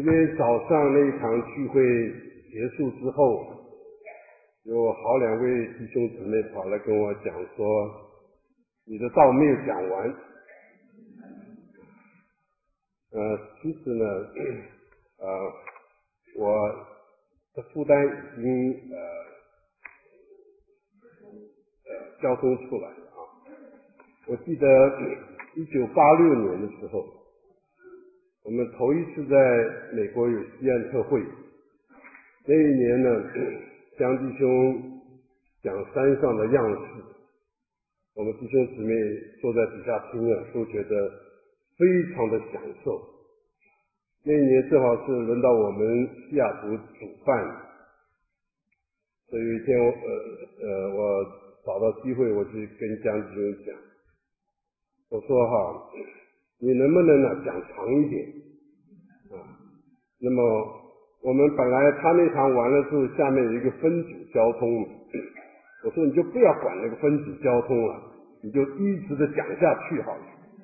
天早上那一场聚会结束之后，有好2位弟兄姊妹跑来跟我讲说，你的道没有讲完。其实呢，我的负担已经交通出来了啊。我记得1986年的时候，我们头一次在美国有西岸特会，那一年呢，江弟兄讲山上的样式，我们弟兄姊妹坐在底下听了，都觉得非常的享受。那一年正好是轮到我们西雅图主办，所以有一天我找到机会，我去跟江弟兄讲，我说你能不能呢讲长一点啊？那么我们本来他那场完了之后，下面有一个分组交通，我说你就不要管那个分组交通了，你就一直的讲下去好了。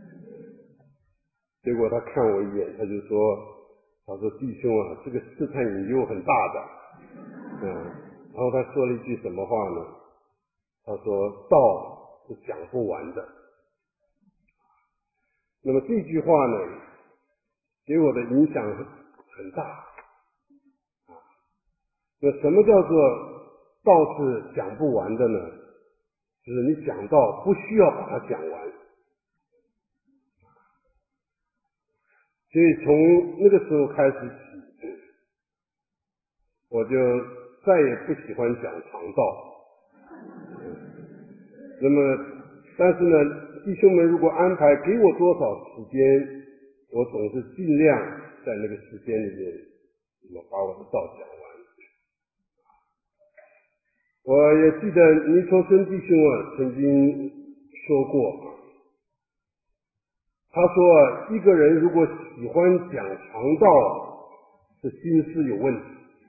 结果他看我一眼，他说弟兄啊，这个试探引诱很大的，然后他说了一句什么话呢？他说道是讲不完的。那么这句话呢，给我的影响很大。那什么叫做道是讲不完的呢？就是你讲道不需要把它讲完。所以从那个时候开始起，我就再也不喜欢讲长道。那么但是呢，弟兄们如果安排给我多少时间，我总是尽量在那个时间里面把我的道讲完。我也记得尼托生弟兄曾经说过，他说一个人如果喜欢讲长道，是心思有问题。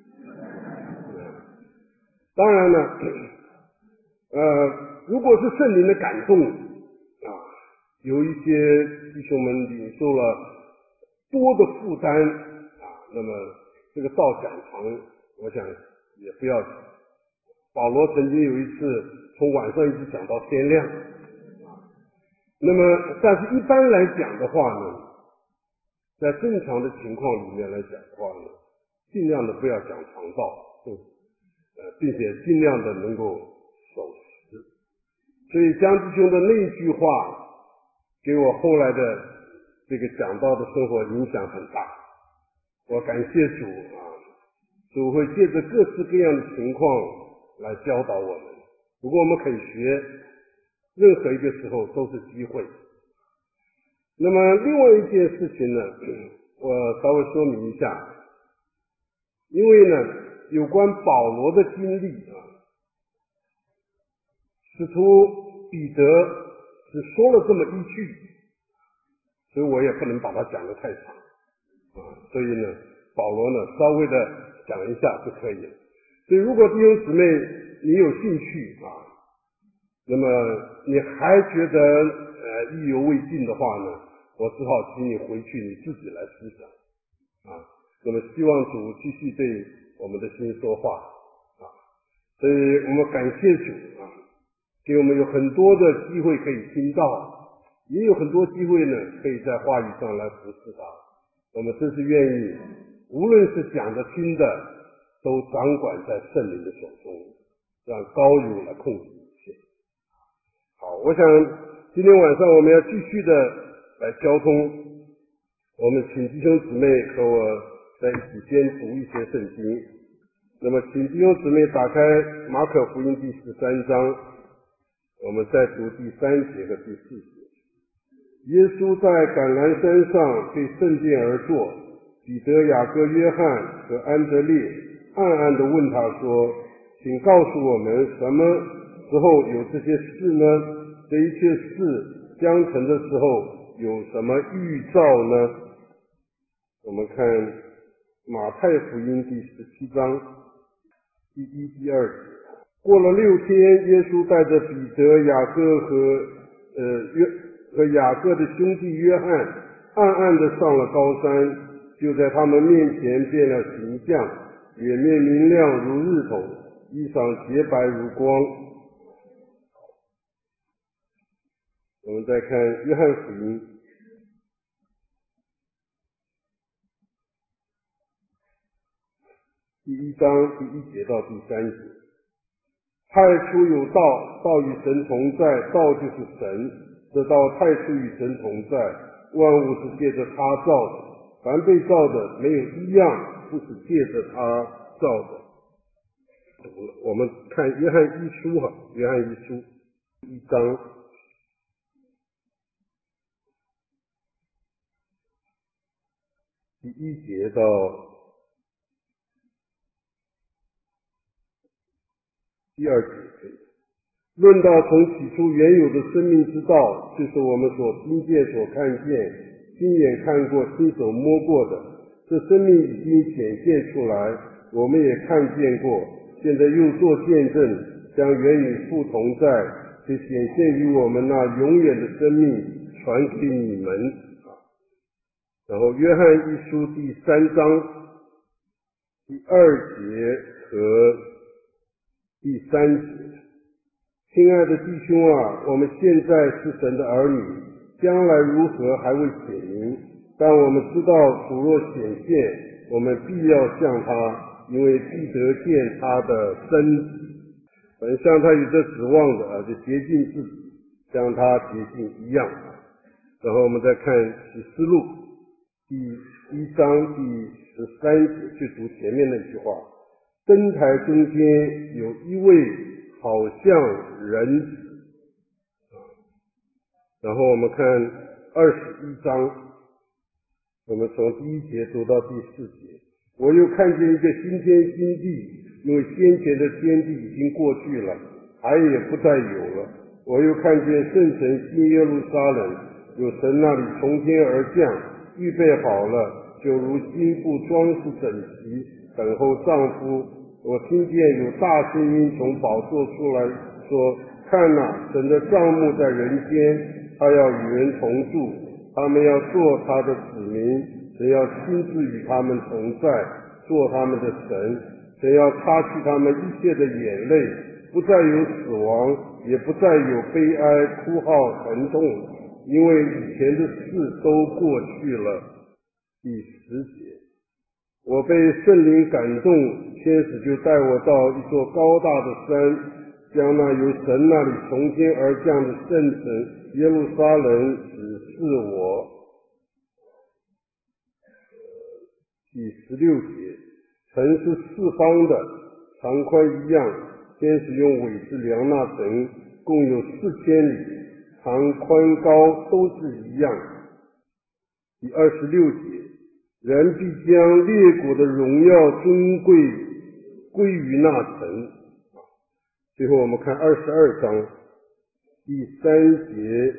当然呢，如果是圣灵的感动有一些弟兄们领受了多的负担那么这个道讲长，我想也不要紧。保罗曾经有一次从晚上一直讲到天亮那么但是一般来讲的话呢，在正常的情况里面来讲的话呢，尽量的不要讲长道，并且尽量的能够守时。所以江弟兄的那一句话给我后来的这个讲道的生活影响很大。我感谢主主会借着各式各样的情况来教导我们。如果我们可以学，任何一个时候都是机会。那么另外一件事情呢，我稍微说明一下。因为呢，有关保罗的经历使徒彼得只说了这么一句，所以我也不能把它讲得太长所以呢，保罗呢稍微的讲一下就可以了。所以如果弟兄姊妹你有兴趣那么你还觉得意犹未尽的话呢，我只好请你回去你自己来思想那么希望主继续对我们的心说话所以我们感谢主给我们有很多的机会可以听到，也有很多机会呢可以在话语上来服侍他。我们真是愿意无论是讲的听的都掌管在圣灵的手中，让高灵来控制一切。好，我想今天晚上我们要继续的来交通，我们请弟兄姊妹和我在一起先读一些圣经。那么请弟兄姊妹打开马可福音第13章，我们再读第3节和第4节。耶稣在橄榄山上对圣殿而坐，彼得、雅各、约翰和安德烈暗暗地问他说，请告诉我们什么时候有这些事呢？这一切事将成的时候有什么预兆呢？我们看马太福音第17章第1、第2节。过了6天，耶稣带着彼得、雅各和雅各的兄弟约翰暗暗地上了高山，就就在他们面前变了形象，脸面明亮如日头，衣裳洁白如光。我们再看约翰福音第1章第1节到第3节。太初有道，道与神同在，道就是神，这道太初与神同在，万物是借着他造的，凡被造的没有一样不是借着他造的。我们看约翰一书约翰一书1章第1节到第2节可以。论到从起初原有的生命之道，就是我们所听见、所看见、亲眼看过、亲手摸过的，这生命已经显现出来，我们也看见过，现在又做见证，将原与父同在，且显现于我们那永远的生命传给你们。然后约翰一书第3章第2节和第3节。亲爱的弟兄啊，我们现在是神的儿女，将来如何还未显明，但我们知道主若显现，我们必要像他，因为必得见他的真子。本像他有这指望的就洁净自己，像他洁净一样。然后我们再看启示录第1章第13节，去读前面那句话，灯台中间有一位好像人子。然后我们看21章，我们从第1节读到第4节。我又看见一个新天新地，因为先前的天地已经过去了，海也不再有了。我又看见圣城新耶路撒冷，有神那里从天而降，预备好了，就如新妇装饰整齐，等候丈夫。我听见有大声音从宝座出来说，看哪，神的帐幕在人间，他要与人同住，他们要做他的子民，神要亲自与他们同在，做他们的神。神要擦去他们一切的眼泪，不再有死亡，也不再有悲哀、哭号、疼痛，因为以前的事都过去了。第10节。我被圣灵感动，天使就带我到一座高大的山，将那由神那里从天而降的圣城耶路撒冷指示我。第16节。城是四方的，长宽一样，天使用苇子量那城，共有4000里，长宽高都是一样。第26节。人必将列国的荣耀尊贵归于那城。最后我们看22章第3节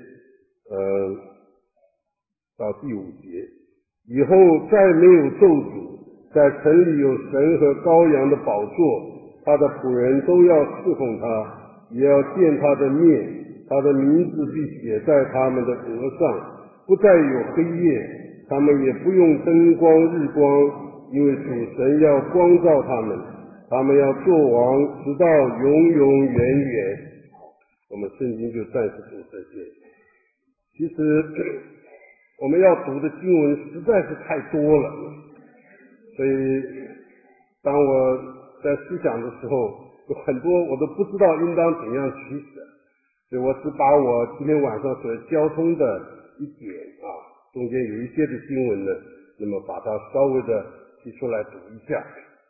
到第5节。以后再没有咒诅，在城里有神和羔羊的宝座，他的仆人都要侍奉他，也要见他的面，他的名字必写在他们的额上，不再有黑夜，他们也不用灯光日光，因为主神要光照他们，他们要做王，直到永永远远。我们圣经就暂时读这些。其实我们要读的经文实在是太多了，所以当我在思想的时候，有很多我都不知道应当怎样取舍，所以我只把我今天晚上所交通的一点中间有一些的经文呢，那么把它稍微的提出来读一下。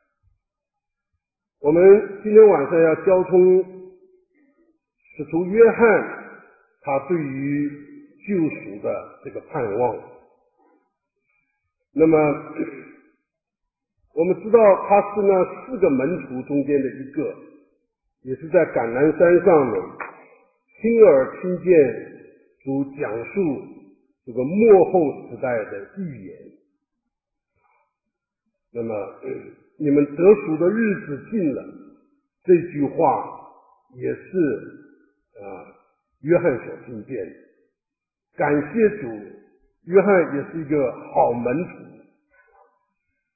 我们今天晚上要交通使徒约翰他对于救赎的这个盼望。那么我们知道他是那4个门徒中间的一个，也是在橄榄山上呢亲耳听见主讲述这个末后时代的预言。那么你们得赎的日子近了，这句话也是约翰所听见的。感谢主，约翰也是一个好门徒，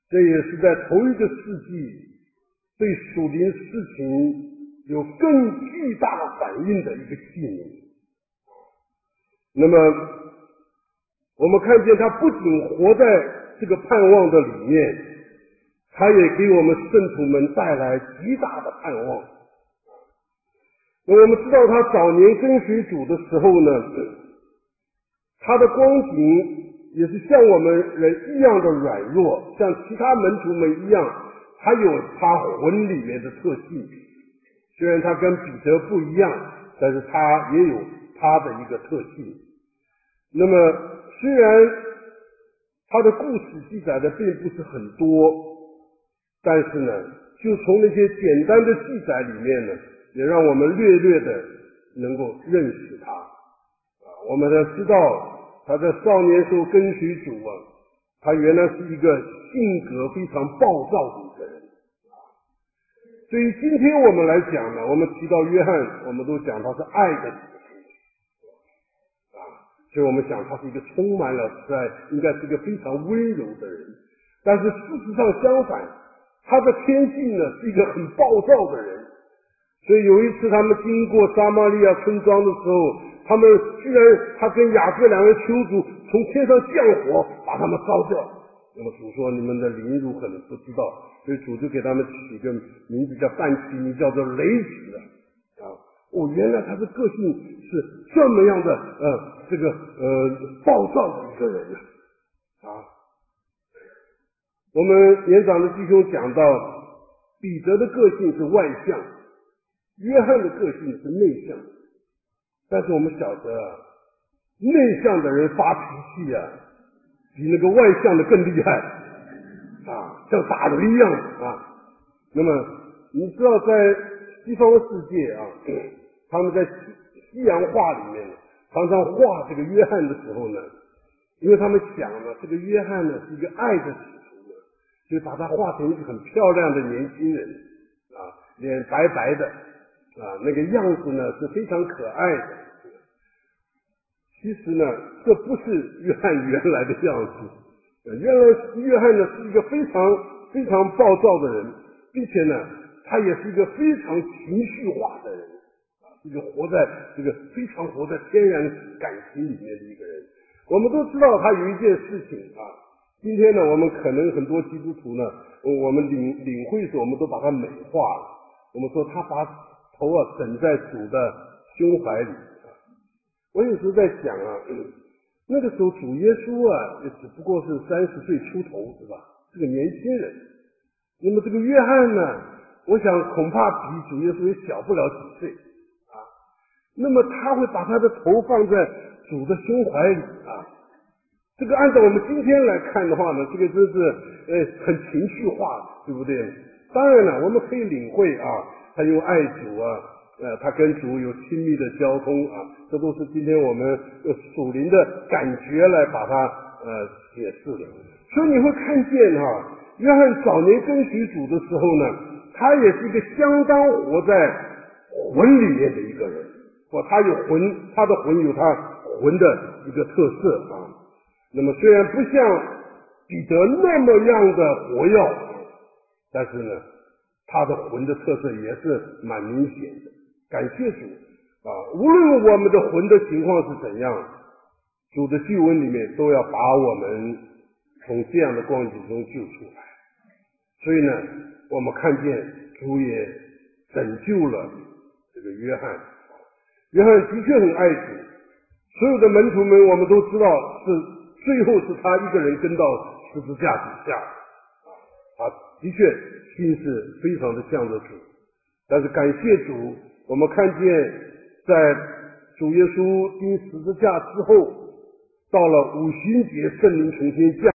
这也是在头一个世纪对属灵事情有更巨大的反应的一个器皿。那么我们看见他不仅活在这个盼望的里面，他也给我们圣徒们带来极大的盼望。那我们知道他早年跟随主的时候呢，他的光景也是像我们人一样的软弱，像其他门徒们一样，他有他魂里面的特性。虽然他跟彼得不一样，但是他也有他的一个特性。那么虽然他的故事记载的并不是很多，但是呢，就从那些简单的记载里面呢，也让我们略略的能够认识他。我们都知道他在少年时候跟随主他原来是一个性格非常暴躁的一个人。所以今天我们来讲呢，我们提到约翰，我们都讲他是爱的使徒所以我们想他是一个充满了应该是一个非常温柔的人。但是事实上相反，他的天性呢是一个很暴躁的人。所以有一次他们经过撒玛利亚村庄的时候，他跟雅各两人求主从天上降火把他们烧掉。那么主说你们的灵如可能不知道，所以主就给他们起个名字叫半起名叫做雷子原来他的个性是这么样的暴躁的一个人我们年长的弟兄讲到彼得的个性是外向，约翰的个性是内向。但是我们晓得内向的人发脾气比那个外向的更厉害像打雷一样那么你知道在西方世界他们在西洋画里面常常画这个约翰的时候呢，因为他们想呢这个约翰呢是一个爱的使徒所以把他画成一个很漂亮的年轻人脸白白的那个样子呢是非常可爱的。其实呢这不是约翰原来的样子，原来约翰呢是一个非常非常暴躁的人，并且呢他也是一个非常情绪化的人一个非常活在天然感情里面的一个人。我们都知道他有一件事情今天呢我们可能很多基督徒呢我们领会时我们都把它美化了，我们说他把头枕在主的胸怀里我有时候在想那个时候主耶稣也只不过是30岁出头是吧，是个年轻人。那么这个约翰呢，我想恐怕比主耶稣也小不了几岁那么他会把他的头放在主的胸怀里这个按照我们今天来看的话呢，这个真是很情绪化，对不对？当然了，我们可以领会他又爱主他跟主有亲密的交通这都是今天我们属灵的感觉来把它解释的。所以你会看见约翰早年跟随主的时候呢，他也是一个相当活在魂里面的一个人他的魂有他魂的一个特色那么虽然不像彼得那么样的活跃但是呢他的魂的特色也是蛮明显的。感谢主无论我们的魂的情况是怎样，主的救恩里面都要把我们从这样的光景中救出来。所以呢我们看见主也拯救了这个约翰的确很爱主，所有的门徒们我们都知道最后是他一个人跟到十字架底下的确心是非常的向着主。但是感谢主，我们看见在主耶稣钉十字架之后，到了五旬节圣灵重新降